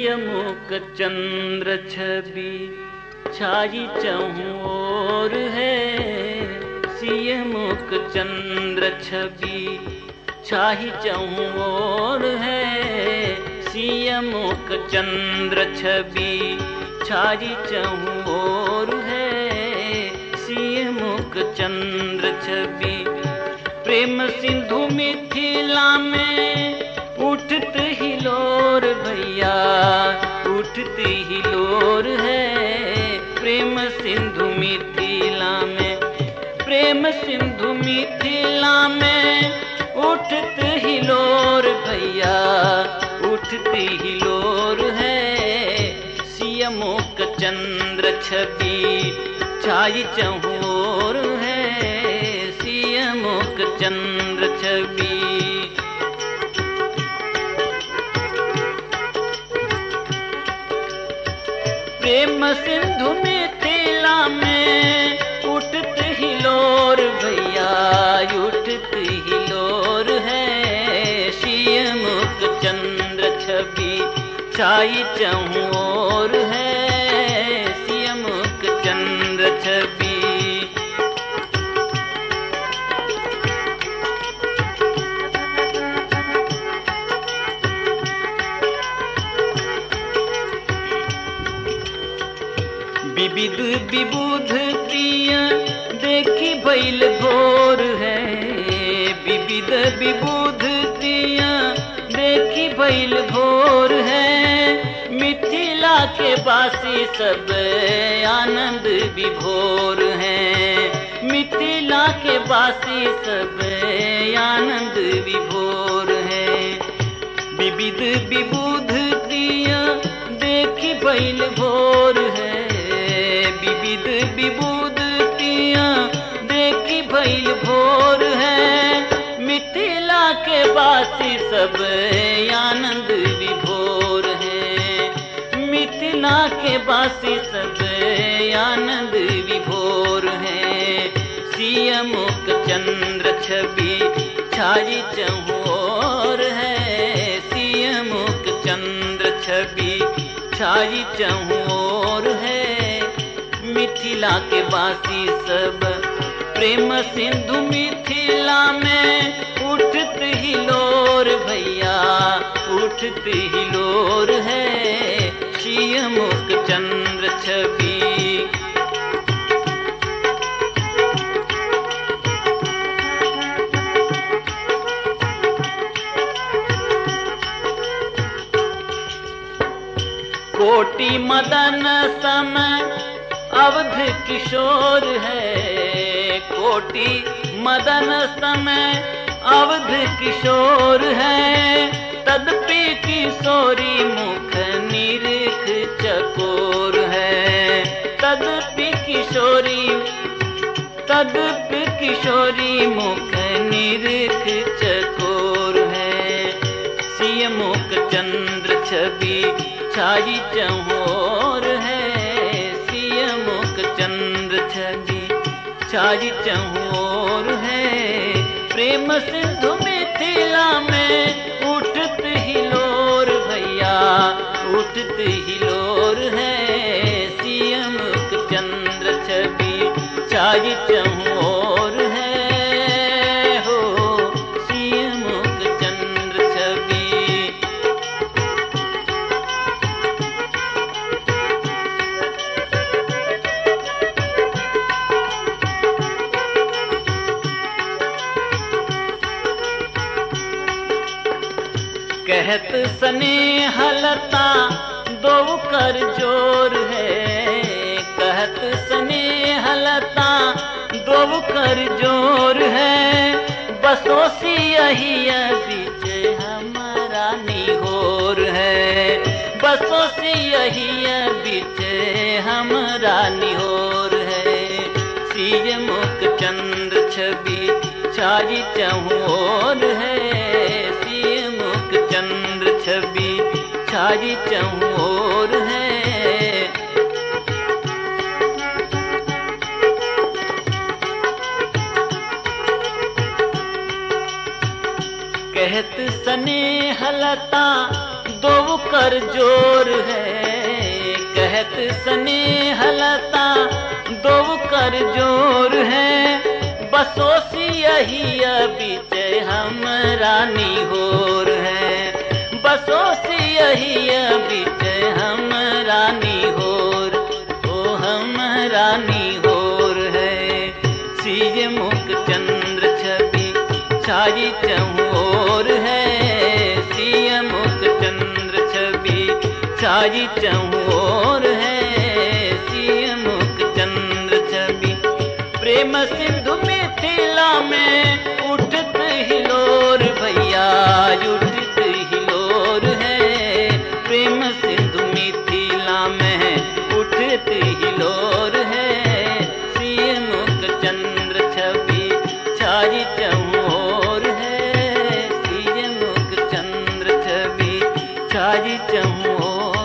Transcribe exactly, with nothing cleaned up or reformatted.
सियमुख चंद्र छवि छाई चहुँ ओर है। सियमुख चंद्र छवि छाई चहुँ ओर है। सियमुख चंद्र छवि छाई चहुँ ओर है। सियमुख चंद्र छवि प्रेम सिंधु मिथिला में उठत हिलोर भैया, उठत हिलोर है। प्रेम सिंधु मिथिला में, प्रेम सिंधु मिथिला में उठत हिलोर भैया, उठत हिलोर है। सियमुख चंद्र छवि छाई चहुँ ओर है। सियमुख चंद्र छवि प्रेम सिंधु मिथिला में उठत हिलोर भैया, उठत हिलोर है। सियमुख चंद्र छवि छाई चहुँ ओर है। सियमुख चंद्र छवि विविध विबुध प्रिय देखी भइल घोर है। विविध विबुध प्रिय देखी भइल घोर है। मिथिला के वासी सब आनंद विभोर हैं। मिथिला के वासी सब आनंद विभोर हैं। विविध विबुध प्रिय देखी भइल घोर है। विविध विबुध प्रिय देखी भइल भोर है। मिथिला के वासी सब आनंद विभोर हैं। मिथिला के वासी सब आनंद विभोर हैं। सियमुख चंद्र छवि छाई चहुँ ओर है। सियमुख चंद्र छवि छाई चहुँ ओर है। मिथिला के वासी सब प्रेम सिंधु मिथिला में उठत हिलोर भैया, उठत हिलोर है। सियमुख चंद्र छवि कोटि मदन सम अवध किशोर है। कोटि मदन समय अवध किशोर है। तदपि किशोरी मुख निरख चकोर है। तदपि किशोरी, तदपि किशोरी मुख निरख चकोर है। सियमुख चंद्र छवि छाई चहुँ ओर है। सियमुख चंद्र छवि छाई चहुँ ओर है। प्रेम सिंधु मिथिला में उठत हिलोर भैया, उठत हिलोर है। सियमुख चंद्र छवि छाई चहुँ ओर है। हो सियमुख चंद्र छवि कहत स्नेहलता दो कर जोर है। कहत स्नेहलता दो कर जोर है। बसो सियहिया बीच हमारा निहोर है। बसो सियहिया बीच हमारा निहोर है। सियमुख चंद्र छवि छाई चहुँ ओर है। सियमुख चंद्र छवि छाई चहुँ ओर है। कहत स्नेहलता दो कर जोर है, कहत स्नेह लता दो कर जोर है। बसोसी यही बीच हमरा निहोर है, बसोसी यही बीच हमरा निहोर, ओ हमरा निहोर है। सिय मुख चंद्र छवि छाई चहुओर है, सिय मुख चंद्र छवि छाई चहुओर है, सिय मुख चंद्र छवि। प्रेम सिंधु मिथिला में उठत हिलोर भैया, उठत हिलोर है। प्रेम सिंधु मिथिला में उठत हिलोर है, सिय मुख चंद्र छवि छाई चहुओर है, सिय मुख चंद्र छवि छाई चहुओर।